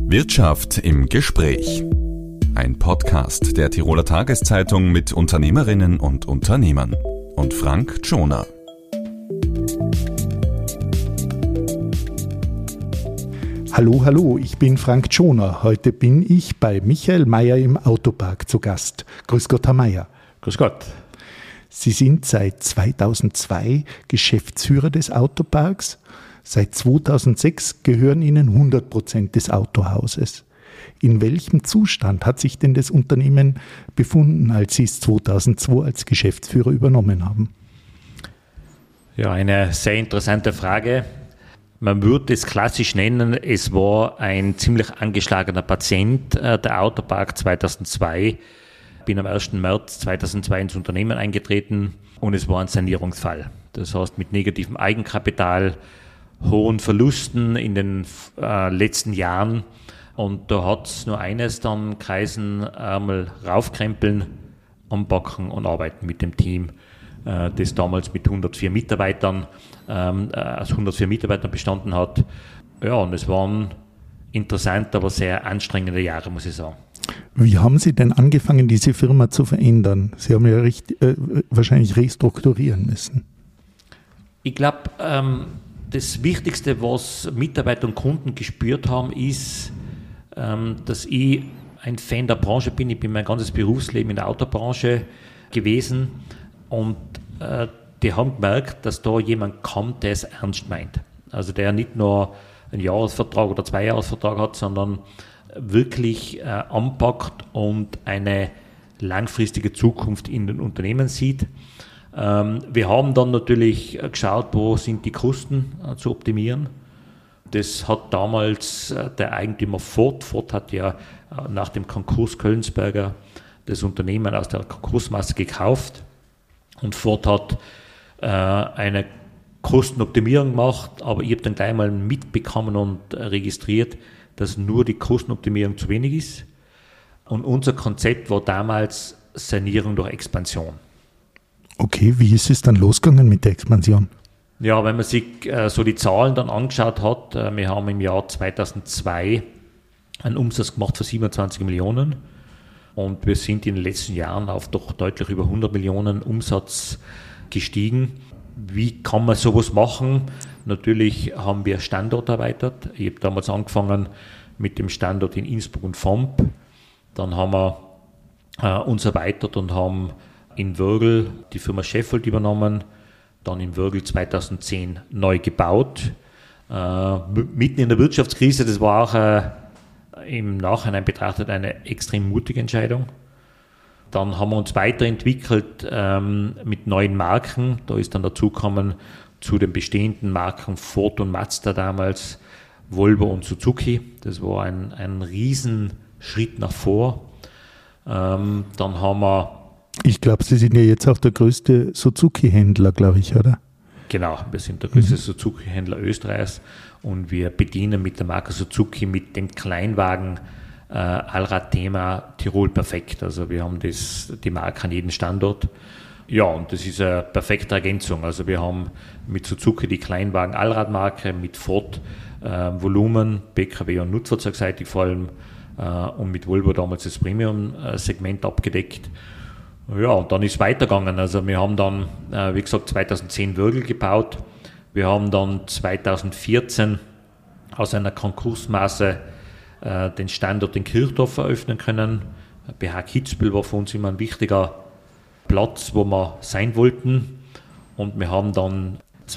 Wirtschaft im Gespräch. Ein Podcast der Tiroler Tageszeitung mit Unternehmerinnen und Unternehmern. Und Frank Tschoner. Hallo, ich bin Frank Tschoner. Heute bin ich bei Michael Meyer im Autopark zu Gast. Grüß Gott, Herr Meyer. Grüß Gott. Sie sind seit 2002 Geschäftsführer des Autoparks. Seit 2006 gehören Ihnen 100% des Autohauses. In welchem Zustand hat sich denn das Unternehmen befunden, als Sie es 2002 als Geschäftsführer übernommen haben? Ja, eine sehr interessante Frage. Man würde es klassisch nennen, es war ein ziemlich angeschlagener Patient, der Autopark 2002. Ich bin am 1. März 2002 ins Unternehmen eingetreten und es war ein Sanierungsfall. Das heißt, mit negativem Eigenkapital, hohen Verlusten in den letzten Jahren. Und da hat es nur eines dann geheißen, einmal raufkrempeln, anpacken und arbeiten mit dem Team, das damals mit 104 Mitarbeitern, aus 104 Mitarbeitern bestanden hat. Ja, und es waren interessante, aber sehr anstrengende Jahre, muss ich sagen. Wie haben Sie denn angefangen, diese Firma zu verändern? Sie haben ja wahrscheinlich restrukturieren müssen. Ich glaube, das Wichtigste, was Mitarbeiter und Kunden gespürt haben, ist, dass ich ein Fan der Branche bin. Ich bin mein ganzes Berufsleben in der Autobranche gewesen und die haben gemerkt, dass da jemand kommt, der es ernst meint. Also der nicht nur einen Jahresvertrag oder 2-Jahresvertrag hat, sondern wirklich anpackt und eine langfristige Zukunft in den Unternehmen sieht. Wir haben dann natürlich geschaut, wo sind die Kosten zu optimieren. Das hat damals der Eigentümer Ford hat ja nach dem Konkurs Köllensberger das Unternehmen aus der Konkursmasse gekauft und Ford hat eine Kostenoptimierung gemacht, aber ich habe dann gleich mal mitbekommen und registriert, dass nur die Kostenoptimierung zu wenig ist. Und unser Konzept war damals Sanierung durch Expansion. Okay, wie ist es dann losgegangen mit der Expansion? Ja, wenn man sich so die Zahlen dann angeschaut hat, wir haben im Jahr 2002 einen Umsatz gemacht von 27 Millionen und wir sind in den letzten Jahren auf doch deutlich über 100 Millionen Umsatz gestiegen. Wie kann man sowas machen? Natürlich haben wir Standort erweitert. Ich habe damals angefangen mit dem Standort in Innsbruck und Vomp. Dann haben wir uns erweitert und haben in Wörgl die Firma Sheffield übernommen, dann in Wörgl 2010 neu gebaut. Mitten in der Wirtschaftskrise, das war auch im Nachhinein betrachtet eine extrem mutige Entscheidung. Dann haben wir uns weiterentwickelt mit neuen Marken. Da ist dann dazugekommen zu den bestehenden Marken Ford und Mazda damals, Volvo und Suzuki. Das war ein Riesenschritt nach vor. Dann haben wir... Ich glaube, Sie sind ja jetzt auch der größte Suzuki-Händler, glaube ich, oder? Genau, wir sind der größte Suzuki-Händler Österreichs und wir bedienen mit der Marke Suzuki mit dem Kleinwagen Allrad-Thema Tirol perfekt. Also wir haben die Marke an jedem Standort. Ja, und das ist eine perfekte Ergänzung. Also wir haben mit Suzuki die Kleinwagen-Allradmarke, mit Ford Volumen, PKW und Nutzfahrzeugseitig vor allem und mit Volvo damals das Premium-Segment abgedeckt. Ja, und dann ist es weitergegangen. Also wir haben dann, wie gesagt, 2010 Wörgl gebaut. Wir haben dann 2014 aus einer Konkursmasse den Standort in Kirchdorf eröffnen können. BH Kitzbühel war für uns immer ein wichtiger Platz, wo wir sein wollten. Und wir haben dann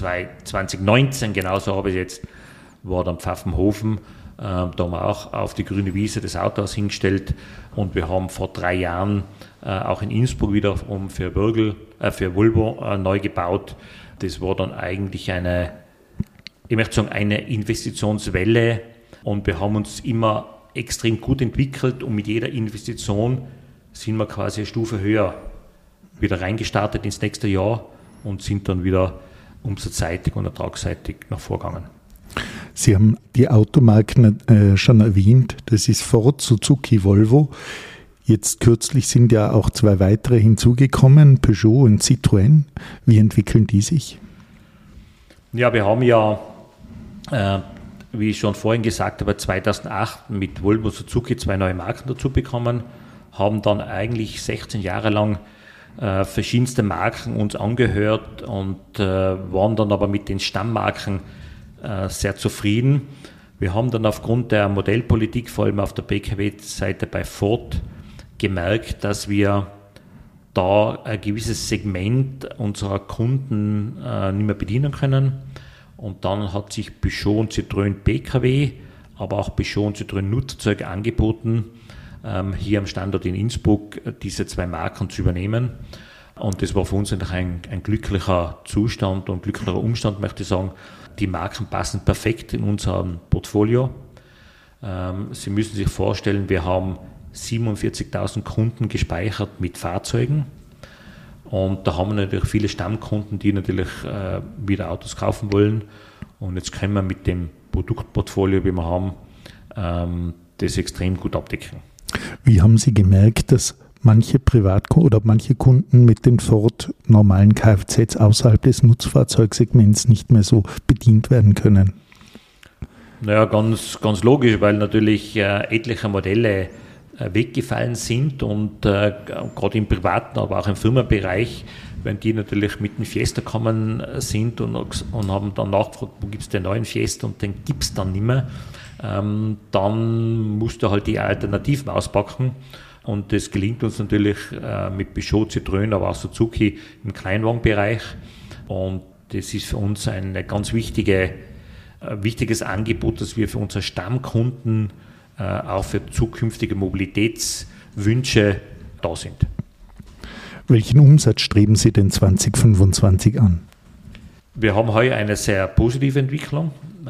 2019, genauso habe ich jetzt, war dann Pfaffenhofen. Da haben wir auch auf die grüne Wiese das Autohaus hingestellt und wir haben vor 3 Jahren auch in Innsbruck wieder für Volvo neu gebaut. Das war dann eigentlich eine Investitionswelle und wir haben uns immer extrem gut entwickelt und mit jeder Investition sind wir quasi eine Stufe höher wieder reingestartet ins nächste Jahr und sind dann wieder umsatzseitig und ertragsseitig nach vorgegangen. Sie haben die Automarken schon erwähnt, das ist Ford, Suzuki, Volvo. Jetzt kürzlich sind ja auch 2 weitere hinzugekommen, Peugeot und Citroën. Wie entwickeln die sich? Ja, wir haben ja wie ich schon vorhin gesagt habe, 2008 mit Volvo Suzuki 2 neue Marken dazu bekommen, haben dann eigentlich 16 Jahre lang verschiedenste Marken uns angehört und waren dann aber mit den Stammmarken sehr zufrieden. Wir haben dann aufgrund der Modellpolitik, vor allem auf der PKW-Seite bei Ford, gemerkt, dass wir da ein gewisses Segment unserer Kunden nicht mehr bedienen können. Und dann hat sich Peugeot und Citroën PKW, aber auch Peugeot und Citroën Nutzerzeug angeboten, hier am Standort in Innsbruck diese 2 Marken zu übernehmen. Und das war für uns eigentlich ein glücklicher Zustand und glücklicher Umstand, möchte ich sagen. Die Marken passen perfekt in unserem Portfolio. Sie müssen sich vorstellen, wir haben 47.000 Kunden gespeichert mit Fahrzeugen. Und da haben wir natürlich viele Stammkunden, die natürlich wieder Autos kaufen wollen. Und jetzt können wir mit dem Produktportfolio, wie wir haben, das extrem gut abdecken. Wie haben Sie gemerkt, dass manche Privatkunden oder manche Kunden mit den Ford normalen Kfz außerhalb des Nutzfahrzeugsegments nicht mehr so bedient werden können? Naja, ganz logisch, weil natürlich etliche Modelle weggefallen sind und gerade im privaten, aber auch im Firmenbereich, wenn die natürlich mit dem Fiesta gekommen sind und haben dann nachgefragt, wo gibt es den neuen Fiesta und den gibt es dann nicht mehr, dann musst du halt die Alternativen auspacken und das gelingt uns natürlich mit Peugeot, Citroën, aber auch Suzuki im Kleinwagenbereich und das ist für uns ein ganz wichtiges Angebot, das wir für unsere Stammkunden auch für zukünftige Mobilitätswünsche da sind. Welchen Umsatz streben Sie denn 2025 an? Wir haben heuer eine sehr positive Entwicklung.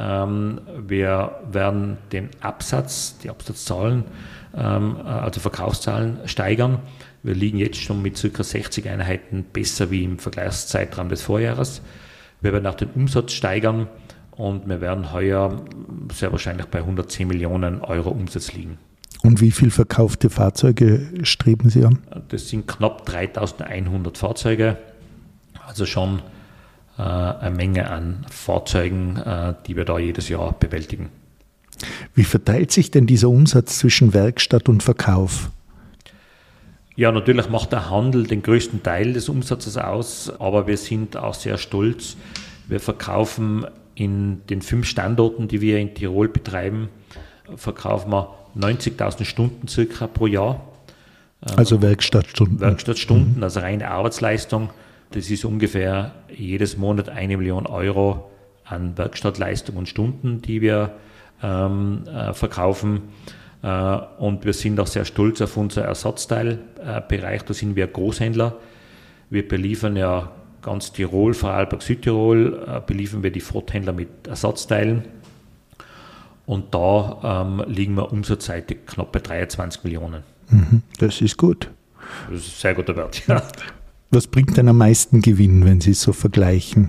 Wir werden den Absatz, die Absatzzahlen, also Verkaufszahlen steigern. Wir liegen jetzt schon mit ca. 60 Einheiten besser wie im Vergleichszeitraum des Vorjahres. Wir werden auch den Umsatz steigern. Und wir werden heuer sehr wahrscheinlich bei 110 Millionen Euro Umsatz liegen. Und wie viele verkaufte Fahrzeuge streben Sie an? Das sind knapp 3.100 Fahrzeuge, also schon eine Menge an Fahrzeugen, die wir da jedes Jahr bewältigen. Wie verteilt sich denn dieser Umsatz zwischen Werkstatt und Verkauf? Ja, natürlich macht der Handel den größten Teil des Umsatzes aus, aber wir sind auch sehr stolz. Wir verkaufen in den 5 Standorten, die wir in Tirol betreiben, verkaufen wir 90.000 Stunden circa pro Jahr. Also Werkstattstunden. Werkstattstunden, also reine Arbeitsleistung. Das ist ungefähr jedes Monat 1 Million Euro an Werkstattleistung und Stunden, die wir verkaufen. Und wir sind auch sehr stolz auf unser Ersatzteilbereich. Da sind wir Großhändler. Wir beliefern ja ganz Tirol, Vorarlberg, Südtirol, beliefern wir die Ford-Händler mit Ersatzteilen. Und da liegen wir umsatzseitig knapp bei 23 Millionen. Das ist gut. Das ist ein sehr guter Wert, ja. Was bringt denn am meisten Gewinn, wenn Sie es so vergleichen?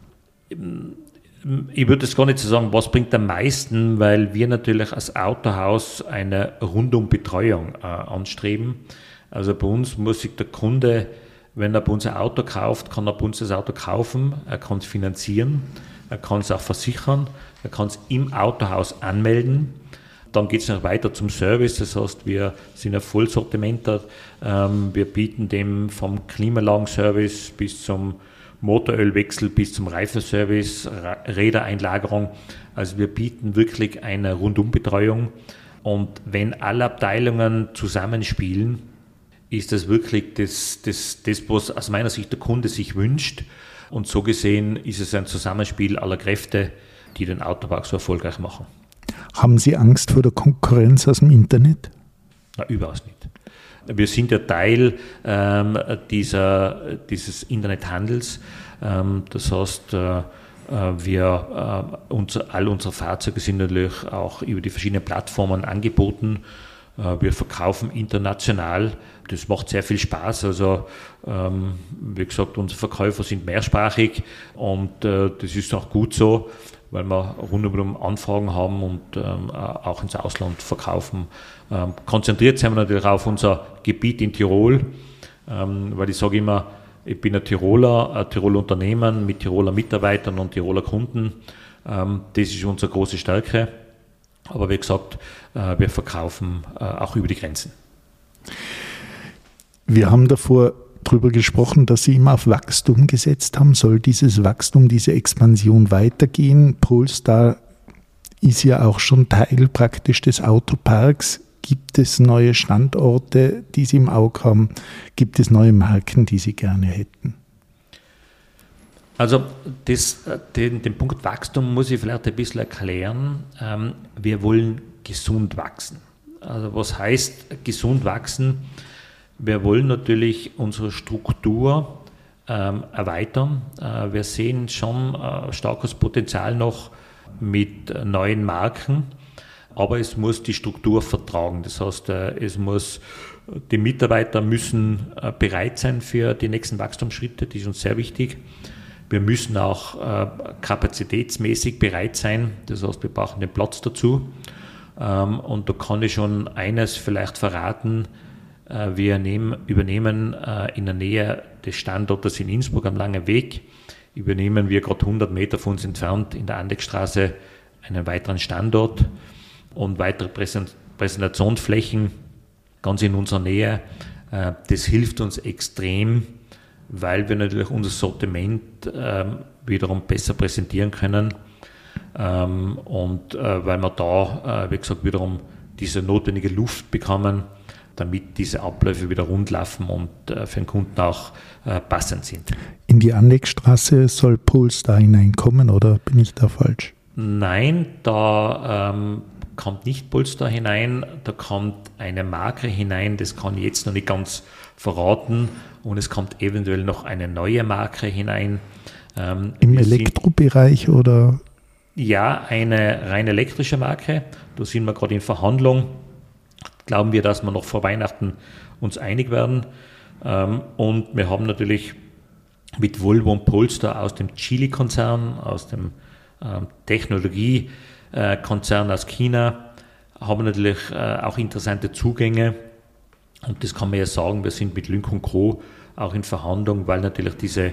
Ich würde es gar nicht so sagen, was bringt am meisten, weil wir natürlich als Autohaus eine Rundumbetreuung anstreben. Also bei uns muss sich der Kunde, wenn er bei uns ein Auto kauft, kann er bei uns das Auto kaufen, er kann es finanzieren, er kann es auch versichern, er kann es im Autohaus anmelden. Dann geht es noch weiter zum Service, das heißt, wir sind ein Vollsortimenter, wir bieten dem vom Klimaanlagenservice bis zum Motorölwechsel bis zum Reifenservice, Rädereinlagerung. Also wir bieten wirklich eine Rundumbetreuung. Und wenn alle Abteilungen zusammenspielen, ist das wirklich das, was aus meiner Sicht der Kunde sich wünscht. Und so gesehen ist es ein Zusammenspiel aller Kräfte, die den Autobau so erfolgreich machen. Haben Sie Angst vor der Konkurrenz aus dem Internet? Na, überhaupt nicht. Wir sind ja Teil dieses Internethandels. Das heißt, all unsere Fahrzeuge sind natürlich auch über die verschiedenen Plattformen angeboten. Wir verkaufen international. Das macht sehr viel Spaß. Also, wie gesagt, unsere Verkäufer sind mehrsprachig und das ist auch gut so, weil wir rundum Anfragen haben und auch ins Ausland verkaufen. Konzentriert sind wir natürlich auf unser Gebiet in Tirol, weil ich sage immer, ich bin ein Tiroler Unternehmen mit Tiroler Mitarbeitern und Tiroler Kunden Das ist unsere große Stärke. Aber wie gesagt, wir verkaufen auch über die Grenzen. Wir haben davor darüber gesprochen, dass Sie immer auf Wachstum gesetzt haben. Soll dieses Wachstum, diese Expansion weitergehen? Polestar ist ja auch schon Teil praktisch des Autoparks. Gibt es neue Standorte, die Sie im Auge haben? Gibt es neue Marken, die Sie gerne hätten? Also den Punkt Wachstum muss ich vielleicht ein bisschen erklären. Wir wollen gesund wachsen. Also was heißt gesund wachsen? Wir wollen natürlich unsere Struktur erweitern. Wir sehen schon starkes Potenzial noch mit neuen Marken, aber es muss die Struktur vertragen. Das heißt, die Mitarbeiter müssen bereit sein für die nächsten Wachstumsschritte, die ist uns sehr wichtig. Wir müssen auch kapazitätsmäßig bereit sein, das heißt, wir brauchen den Platz dazu. Und da kann ich schon eines vielleicht verraten, wir übernehmen in der Nähe des Standortes in Innsbruck am Langen Weg, übernehmen wir gerade 100 Meter von uns entfernt in der Andechstraße einen weiteren Standort und weitere Präsentationsflächen ganz in unserer Nähe. Das hilft uns extrem, weil wir natürlich unser Sortiment wiederum besser präsentieren können und weil wir da, wie gesagt, wiederum diese notwendige Luft bekommen, damit diese Abläufe wieder rund laufen und für den Kunden auch passend sind. In die Andechstraße soll Polestar hineinkommen, oder bin ich da falsch? Nein, da kommt nicht Polestar hinein, da kommt eine Marke hinein, das kann ich jetzt noch nicht ganz verraten, und es kommt eventuell noch eine neue Marke hinein. Im Elektrobereich oder? Ja, eine rein elektrische Marke, da sind wir gerade in Verhandlung. Glauben wir, dass wir noch vor Weihnachten uns einig werden. Und wir haben natürlich mit Volvo und Polestar aus dem Geely-Konzern, aus dem Technologiekonzern aus China, haben natürlich auch interessante Zugänge. Und das kann man ja sagen, wir sind mit Lynk & Co. auch in Verhandlung, weil natürlich diese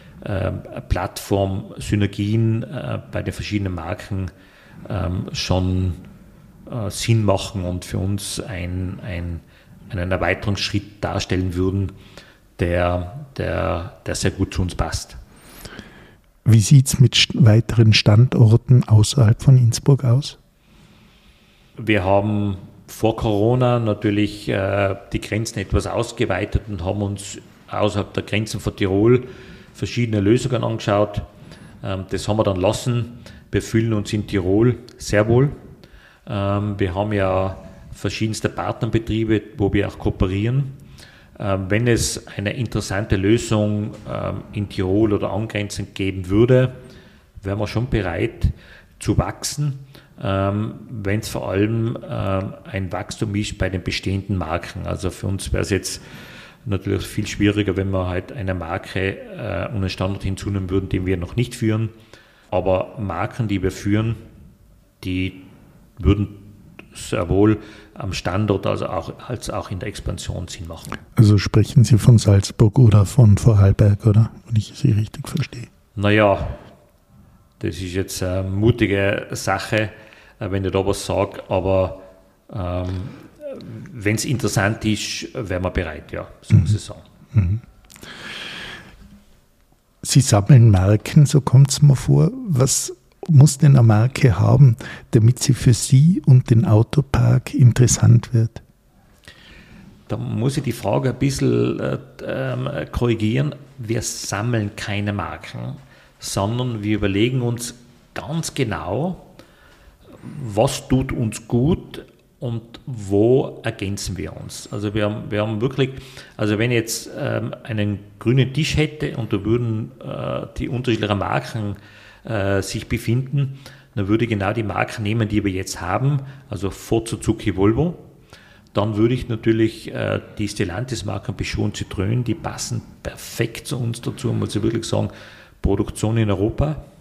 Plattform-Synergien bei den verschiedenen Marken schon Sinn machen und für uns einen Erweiterungsschritt darstellen würden, der sehr gut zu uns passt. Wie sieht es mit weiteren Standorten außerhalb von Innsbruck aus? Wir haben vor Corona natürlich die Grenzen etwas ausgeweitet und haben uns außerhalb der Grenzen von Tirol verschiedene Lösungen angeschaut. Das haben wir dann lassen. Wir fühlen uns in Tirol sehr wohl. Wir haben ja verschiedenste Partnerbetriebe, wo wir auch kooperieren. Wenn es eine interessante Lösung in Tirol oder angrenzend geben würde, wären wir schon bereit zu wachsen, wenn es vor allem ein Wachstum ist bei den bestehenden Marken. Also für uns wäre es jetzt natürlich viel schwieriger, wenn wir halt eine Marke und einen Standort hinzunehmen würden, den wir noch nicht führen. Aber Marken, die wir führen, die würden sehr wohl am Standort als auch in der Expansion Sinn machen. Also sprechen Sie von Salzburg oder von Vorarlberg, oder? Wenn ich Sie richtig verstehe. Naja, das ist jetzt eine mutige Sache, wenn ich da was sage, aber wenn es interessant ist, wären wir bereit, ja, so muss ich sagen. Mhm. Sie sammeln Marken, so kommt es mir vor. Was muss denn eine Marke haben, damit sie für Sie und den Autopark interessant wird? Da muss ich die Frage ein bisschen korrigieren. Wir sammeln keine Marken, sondern wir überlegen uns ganz genau, was tut uns gut und wo ergänzen wir uns. Also wir haben wirklich, also wenn ich jetzt einen grünen Tisch hätte und da würden die unterschiedlichen Marken sich befinden, dann würde ich genau die Marken nehmen, die wir jetzt haben, also Ford, Suzuki, Volvo. Dann würde ich natürlich die Stellantis-Marken Peugeot und Citroën, die passen perfekt zu uns dazu, muss ich wirklich sagen, Produktion in Europa,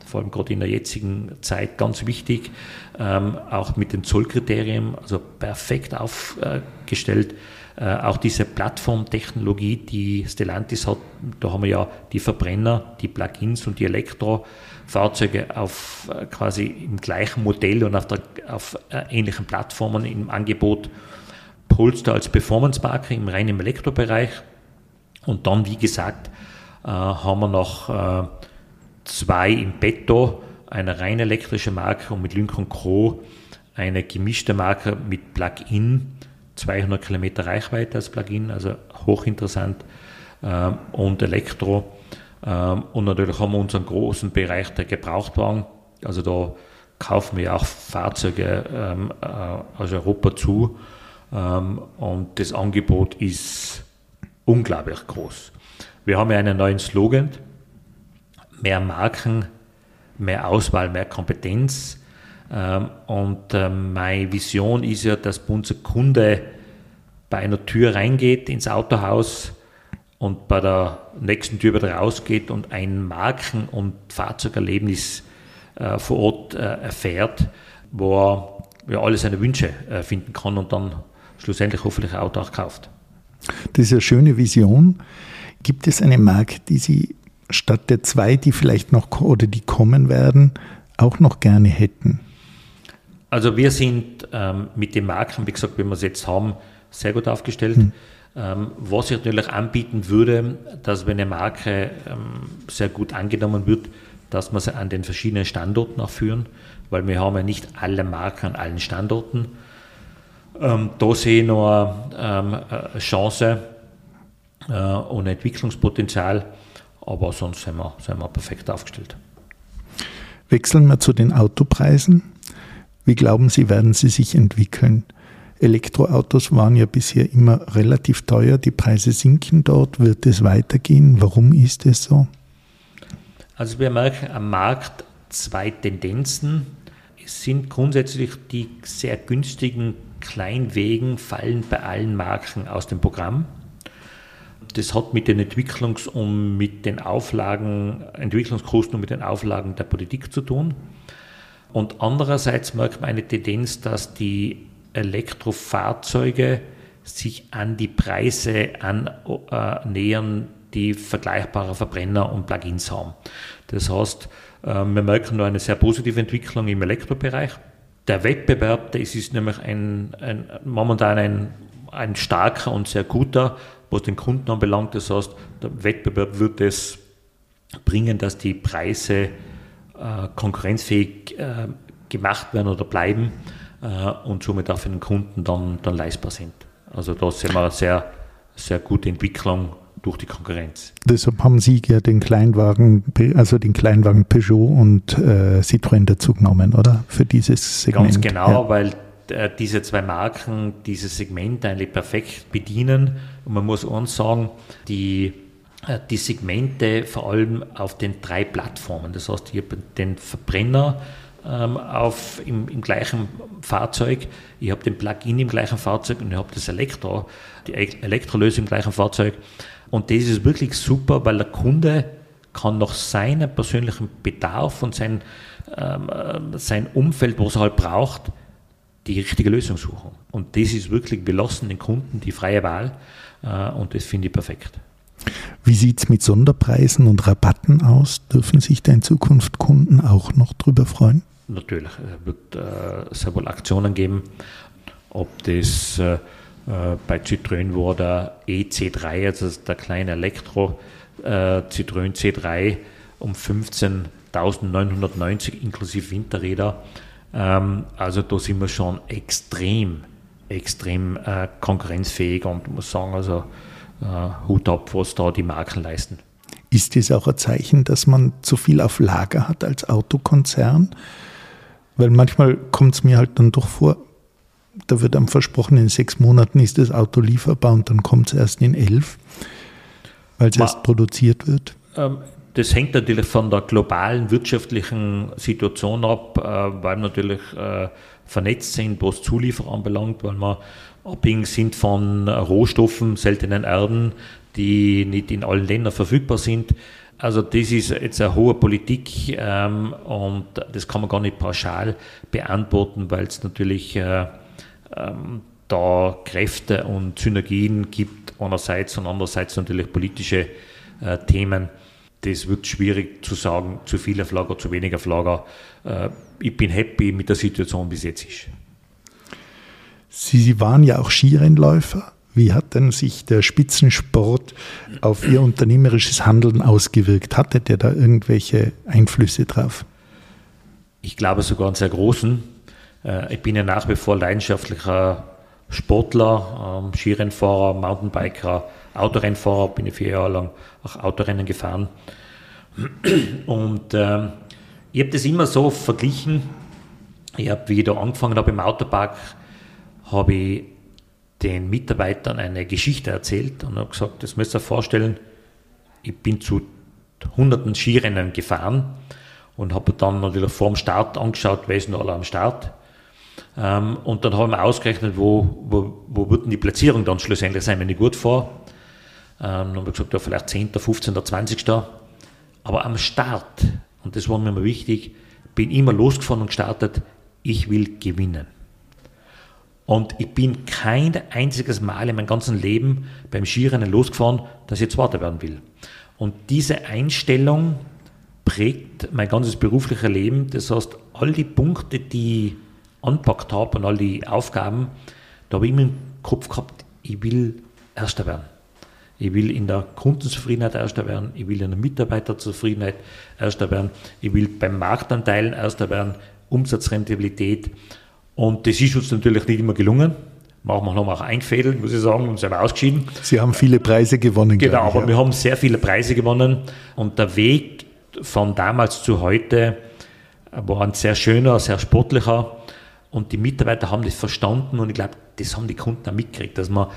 vor allem gerade in der jetzigen Zeit ganz wichtig, auch mit den Zollkriterien, also perfekt aufgestellt. Auch diese Plattformtechnologie, die Stellantis hat, da haben wir ja die Verbrenner, die Plug-ins und die Elektrofahrzeuge auf quasi im gleichen Modell und auf ähnlichen Plattformen im Angebot. Polestar als Performance-Marke im reinen Elektrobereich. Und dann, wie gesagt, haben wir noch 2 im Petto, eine rein elektrische Marke und mit Lynk & Co. eine gemischte Marke mit Plug-in, 200 Kilometer Reichweite als Plug-in, also hochinteressant, und Elektro. Und natürlich haben wir unseren großen Bereich der Gebrauchtwagen, also da kaufen wir auch Fahrzeuge aus Europa zu, und das Angebot ist unglaublich groß. Wir haben ja einen neuen Slogan: mehr Marken, mehr Auswahl, mehr Kompetenz. Und meine Vision ist ja, dass unser Kunde bei einer Tür reingeht ins Autohaus und bei der nächsten Tür wieder rausgeht und ein Marken- und Fahrzeugerlebnis vor Ort erfährt, wo er ja alle seine Wünsche finden kann und dann schlussendlich hoffentlich ein Auto auch kauft. Das ist eine schöne Vision. Gibt es eine Marke, die Sie statt der 2, die vielleicht noch oder die kommen werden, auch noch gerne hätten? Also wir sind mit den Marken, wie gesagt, wie wir es jetzt haben, sehr gut aufgestellt. Was ich natürlich anbieten würde, dass wenn eine Marke sehr gut angenommen wird, dass wir sie an den verschiedenen Standorten auch führen, weil wir haben ja nicht alle Marken an allen Standorten. Da sehe ich noch eine Chance und Entwicklungspotenzial, aber sonst sind wir perfekt aufgestellt. Wechseln wir zu den Autopreisen. Wie glauben Sie, werden sie sich entwickeln? Elektroautos waren ja bisher immer relativ teuer, die Preise sinken dort. Wird es weitergehen? Warum ist es so? Also wir merken am Markt 2 Tendenzen. Es sind grundsätzlich die sehr günstigen Kleinwegen fallen bei allen Marken aus dem Programm. Das hat mit den Entwicklungskosten und mit den Auflagen der Politik zu tun. Und andererseits merkt man eine Tendenz, dass die Elektrofahrzeuge sich an die Preise annähern, die vergleichbare Verbrenner und Plug-ins haben. Das heißt, wir merken da eine sehr positive Entwicklung im Elektrobereich. Der Wettbewerb, das ist nämlich momentan ein starker und sehr guter, was den Kunden anbelangt. Das heißt, der Wettbewerb wird es bringen, dass die Preise konkurrenzfähig gemacht werden oder bleiben und somit auch für den Kunden dann leistbar sind. Also da sehen wir eine sehr, sehr gute Entwicklung durch die Konkurrenz. Deshalb haben Sie ja den Kleinwagen Peugeot und Citroën dazu genommen, oder? Für dieses Segment. Ganz genau, ja. Weil diese 2 Marken dieses Segment eigentlich perfekt bedienen. Und man muss uns sagen, die Segmente vor allem auf den 3 Plattformen. Das heißt, ich habe den Verbrenner im gleichen Fahrzeug, ich habe den Plug-in im gleichen Fahrzeug und ich habe die Elektrolösung im gleichen Fahrzeug. Und das ist wirklich super, weil der Kunde kann nach seinem persönlichen Bedarf und sein Umfeld, was er halt braucht, die richtige Lösung suchen. Und das ist wirklich, wir lassen den Kunden die freie Wahl und das finde ich perfekt. Wie sieht es mit Sonderpreisen und Rabatten aus? Dürfen sich da in Zukunft Kunden auch noch drüber freuen? Natürlich, es wird sehr wohl Aktionen geben, ob das bei Citroën war der EC3, also der kleine Elektro Citroën C3 um 15.990 inklusive Winterräder. Also da sind wir schon extrem konkurrenzfähig und muss sagen, also Hut ab, was da die Marken leisten. Ist das auch ein Zeichen, dass man zu viel auf Lager hat als Autokonzern? Weil manchmal kommt es mir halt dann doch vor, da wird einem versprochen, in 6 Monaten ist das Auto lieferbar und dann kommt es erst in 11, weil es erst produziert wird. Das hängt natürlich von der globalen wirtschaftlichen Situation ab, weil wir natürlich vernetzt sind, was Zulieferer anbelangt, weil wir abhängig sind von Rohstoffen, seltenen Erden, die nicht in allen Ländern verfügbar sind. Also das ist jetzt eine hohe Politik und das kann man gar nicht pauschal beantworten, weil es natürlich da Kräfte und Synergien gibt einerseits und andererseits natürlich politische Themen. Das wird schwierig zu sagen, zu viel auf Lager, zu wenig auf Lager. Ich bin happy mit der Situation, wie es jetzt ist. Sie waren ja auch Skirennläufer. Wie hat denn sich der Spitzensport auf Ihr unternehmerisches Handeln ausgewirkt? Hatte der da irgendwelche Einflüsse drauf? Ich glaube sogar einen sehr großen. Ich bin ja nach wie vor leidenschaftlicher Sportler, Skirennfahrer, Mountainbiker, Autorennfahrer, bin ich 4 Jahre lang auch Autorennen gefahren. Und ich habe das immer so verglichen. Wie ich da angefangen habe im Autopark, habe ich den Mitarbeitern eine Geschichte erzählt und habe gesagt, das müsst ihr euch vorstellen, ich bin zu hunderten Skirennen gefahren und habe dann natürlich vor dem Start angeschaut, wer ist noch alle am Start. Und dann haben wir ausgerechnet, wo wird denn die Platzierung dann schlussendlich sein, wenn ich gut fahre. Dann habe ich gesagt, ja, vielleicht 10., 15., 20. Aber am Start, und das war mir immer wichtig, bin immer losgefahren und gestartet, ich will gewinnen. Und ich bin kein einziges Mal in meinem ganzen Leben beim Skirennen losgefahren, dass ich Zweiter werden will. Und diese Einstellung prägt mein ganzes berufliches Leben. Das heißt, all die Punkte, die ich anpackt habe und all die Aufgaben, da habe ich immer im Kopf gehabt, ich will Erster werden. Ich will in der Kundenzufriedenheit Erster werden, ich will in der Mitarbeiterzufriedenheit Erster werden, ich will beim Marktanteilen Erster werden, Umsatzrentabilität. Und das ist uns natürlich nicht immer gelungen. Manchmal haben wir auch eingefädelt, muss ich sagen, und sind ausgeschieden. Sie haben viele Preise gewonnen. Genau, aber wir haben sehr viele Preise gewonnen. Und der Weg von damals zu heute war ein sehr schöner, sehr sportlicher. Und die Mitarbeiter haben das verstanden und ich glaube, das haben die Kunden auch mitgekriegt, dass wir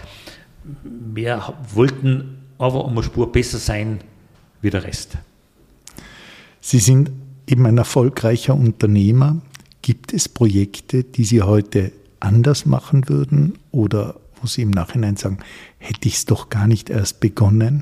wollten aber um eine Spur besser sein wie der Rest. Sie sind eben ein erfolgreicher Unternehmer. Gibt es Projekte, die Sie heute anders machen würden oder wo Sie im Nachhinein sagen, hätte ich es doch gar nicht erst begonnen?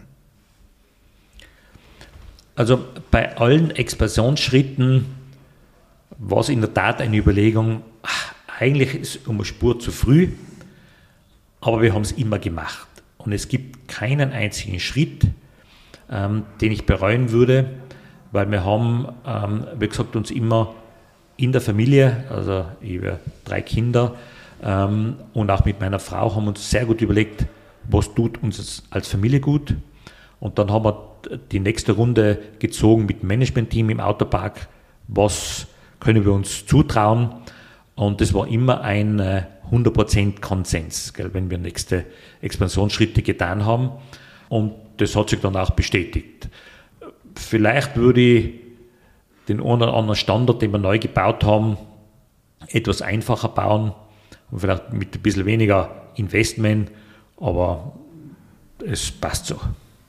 Also bei allen Expansionsschritten war es in der Tat eine Überlegung, eigentlich ist es um eine Spur zu früh, aber wir haben es immer gemacht. Und es gibt keinen einzigen Schritt, den ich bereuen würde, weil wir haben, wie gesagt, uns immer in der Familie, also ich habe 3 Kinder und auch mit meiner Frau haben uns sehr gut überlegt, was tut uns als Familie gut. Und dann haben wir die nächste Runde gezogen mit dem Managementteam im Autopark, was können wir uns zutrauen. Und das war immer ein 100% Konsens, wenn wir nächste Expansionsschritte getan haben. Und das hat sich dann auch bestätigt. Vielleicht würde ich den einen oder anderen Standort, den wir neu gebaut haben, etwas einfacher bauen und vielleicht mit ein bisschen weniger Investment, aber es passt so.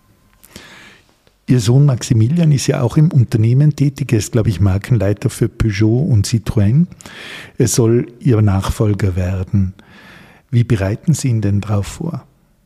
Ihr Sohn Maximilian ist ja auch im Unternehmen tätig. Er ist, glaube ich, Markenleiter für Peugeot und Citroën. Er soll Ihr Nachfolger werden. Wie bereiten Sie ihn denn darauf vor?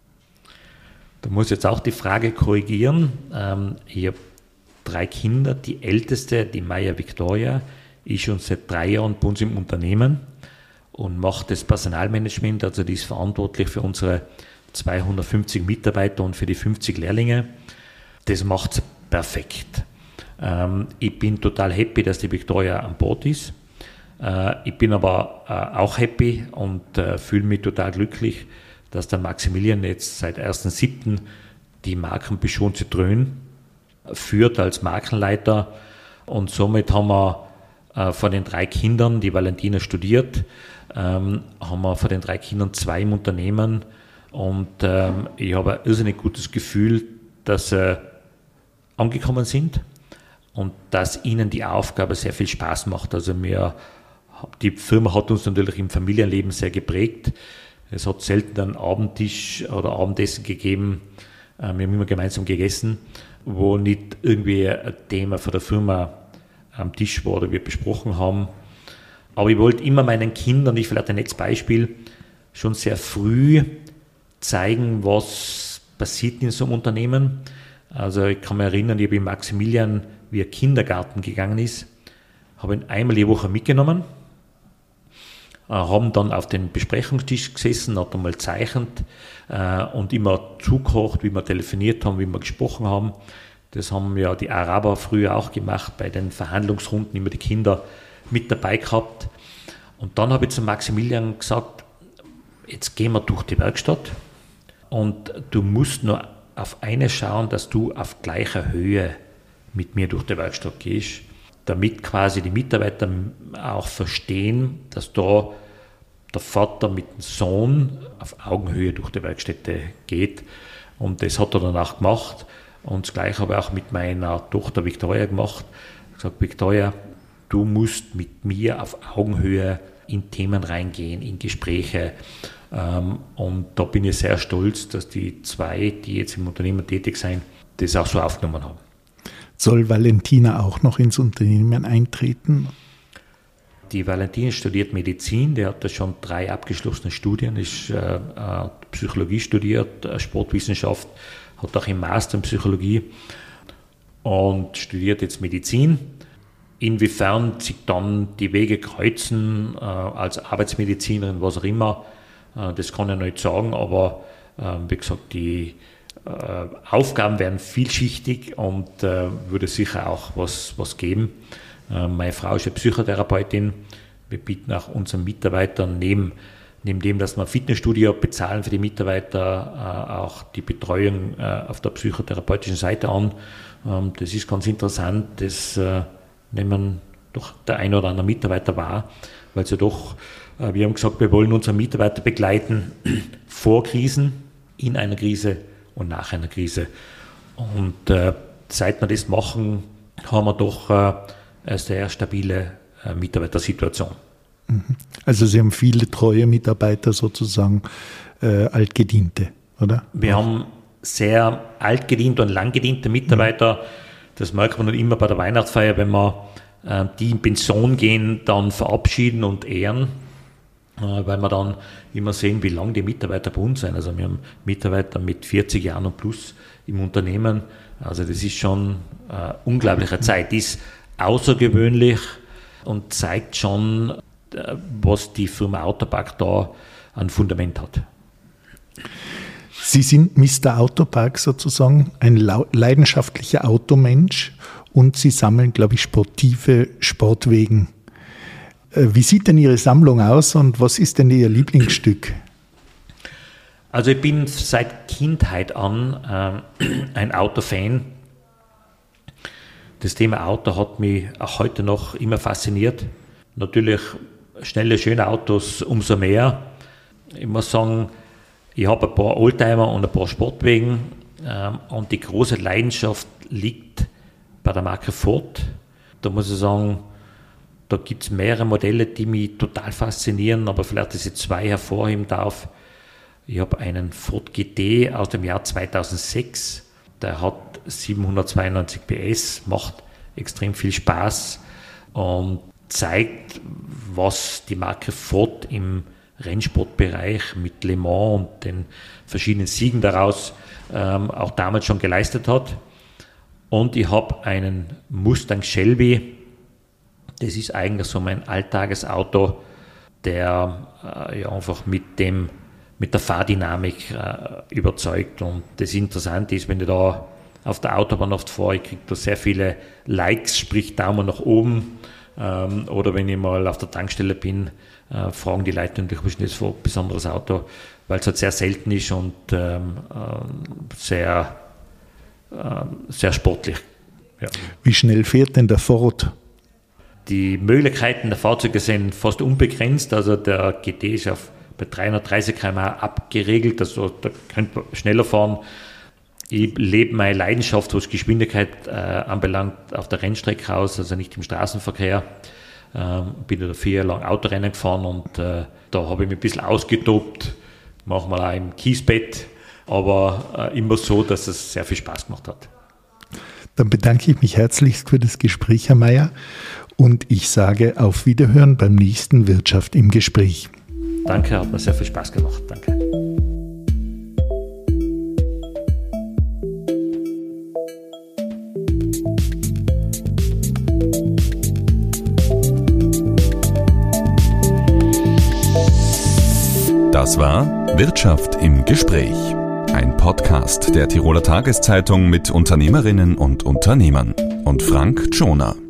Da muss ich jetzt auch die Frage korrigieren. Ich habe 3 Kinder. Die älteste, die Maya Victoria, ist schon seit 3 Jahren bei uns im Unternehmen und macht das Personalmanagement. Also die ist verantwortlich für unsere 250 Mitarbeiter und für die 50 Lehrlinge. Das macht sie perfekt. Ich bin total happy, dass die Victoria an Bord ist. Ich bin aber auch happy und fühle mich total glücklich, dass der Maximilian jetzt seit 1.7. die Marken Peugeot und Citroën führt als Markenleiter. Und somit haben wir von den 3 Kindern, die Valentina studiert, haben wir von den 3 Kindern 2 im Unternehmen. Und ich habe ein irrsinnig gutes Gefühl, dass sie angekommen sind und dass ihnen die Aufgabe sehr viel Spaß macht. Also die Firma hat uns natürlich im Familienleben sehr geprägt. Es hat selten einen Abendtisch oder Abendessen gegeben, wir haben immer gemeinsam gegessen, wo nicht irgendwie ein Thema von der Firma am Tisch war oder wir besprochen haben. Aber ich wollte immer meinen Kindern, ich vielleicht ein nächstes Beispiel, schon sehr früh zeigen, was passiert in so einem Unternehmen. Also ich kann mich erinnern, ich habe in Maximilian, wie er Kindergarten gegangen ist, habe ihn einmal die Woche mitgenommen, haben dann auf den Besprechungstisch gesessen, hat einmal gezeichnet und immer zugekocht, wie wir telefoniert haben, wie wir gesprochen haben. Das haben ja die Araber früher auch gemacht, bei den Verhandlungsrunden immer die Kinder mit dabei gehabt. Und dann habe ich zu Maximilian gesagt, jetzt gehen wir durch die Werkstatt und du musst nur auf eines schauen, dass du auf gleicher Höhe mit mir durch die Werkstatt gehst, damit quasi die Mitarbeiter auch verstehen, dass da der Vater mit dem Sohn auf Augenhöhe durch die Werkstätte geht. Und das hat er dann auch gemacht. Und das Gleiche habe ich auch mit meiner Tochter Victoria gemacht. Ich habe gesagt, Victoria, du musst mit mir auf Augenhöhe in Themen reingehen, in Gespräche. Und da bin ich sehr stolz, dass die zwei, die jetzt im Unternehmen tätig sind, das auch so aufgenommen haben. Soll Valentina auch noch ins Unternehmen eintreten? Die Valentina studiert Medizin, die hat da schon 3 abgeschlossene Studien, ist Psychologie studiert, Sportwissenschaft, hat auch im Master in Psychologie und studiert jetzt Medizin. Inwiefern sich dann die Wege kreuzen als Arbeitsmedizinerin, was auch immer, das kann ich nicht sagen, aber wie gesagt, die Aufgaben werden vielschichtig und würde sicher auch was geben. Meine Frau ist eine Psychotherapeutin. Wir bieten auch unseren Mitarbeitern neben dem, dass wir ein Fitnessstudio bezahlen für die Mitarbeiter, auch die Betreuung auf der psychotherapeutischen Seite an. Das ist ganz interessant, das nehmen doch der ein oder andere Mitarbeiter wahr, weil sie doch, wir haben gesagt, wir wollen unsere Mitarbeiter begleiten vor Krisen, in einer Krise und nach einer Krise. Und seit wir das machen, haben wir doch eine sehr stabile Mitarbeitersituation. Also Sie haben viele treue Mitarbeiter sozusagen, altgediente, oder? Wir haben sehr altgediente und langgediente Mitarbeiter. Das merkt man dann immer bei der Weihnachtsfeier, wenn wir die in Pension gehen, dann verabschieden und ehren, weil wir dann immer sehen, wie lange die Mitarbeiter bei uns sind. Also wir haben Mitarbeiter mit 40 Jahren und plus im Unternehmen. Also das ist schon eine unglaubliche Zeit. Die ist außergewöhnlich und zeigt schon, was die Firma Autopark da an Fundament hat. Sie sind Mr. Autopark sozusagen, ein leidenschaftlicher Automensch und Sie sammeln, glaube ich, sportive Sportwegen. Wie sieht denn Ihre Sammlung aus und was ist denn Ihr Lieblingsstück? Also ich bin seit Kindheit an ein Autofan. Das Thema Auto hat mich auch heute noch immer fasziniert. Natürlich schnelle, schöne Autos umso mehr. Ich muss sagen, ich habe ein paar Oldtimer und ein paar Sportwagen und die große Leidenschaft liegt bei der Marke Ford. Da muss ich sagen, da gibt es mehrere Modelle, die mich total faszinieren, aber vielleicht, dass ich 2 hervorheben darf. Ich habe einen Ford GT aus dem Jahr 2006, der hat 792 PS, macht extrem viel Spaß und zeigt, was die Marke Ford im Rennsportbereich mit Le Mans und den verschiedenen Siegen daraus auch damals schon geleistet hat. Und ich habe einen Mustang Shelby, das ist eigentlich so mein Alltagesauto, der einfach mit der Fahrdynamik überzeugt. Und das Interessante ist, wenn ich da auf der Autobahn oft fahre, ich kriege da sehr viele Likes, sprich Daumen nach oben. Oder wenn ich mal auf der Tankstelle bin, fragen die Leute natürlich, was ist das für ein besonderes Auto, weil es halt sehr selten ist und sehr sportlich. Ja. Wie schnell fährt denn der Ford? Die Möglichkeiten der Fahrzeuge sind fast unbegrenzt. Also der GT ist bei 330 km/h abgeregelt, also da könnte man schneller fahren. Ich lebe meine Leidenschaft, was Geschwindigkeit anbelangt, auf der Rennstrecke aus, also nicht im Straßenverkehr. Bin da 4 Jahre lang Autorennen gefahren und da habe ich mich ein bisschen ausgetobt, manchmal auch im Kiesbett, aber immer so, dass es sehr viel Spaß gemacht hat. Dann bedanke ich mich herzlichst für das Gespräch, Herr Meyer, und ich sage auf Wiederhören beim nächsten Wirtschaft im Gespräch. Danke, hat mir sehr viel Spaß gemacht. Danke. Das war Wirtschaft im Gespräch. Ein Podcast der Tiroler Tageszeitung mit Unternehmerinnen und Unternehmern und Frank Tschoner.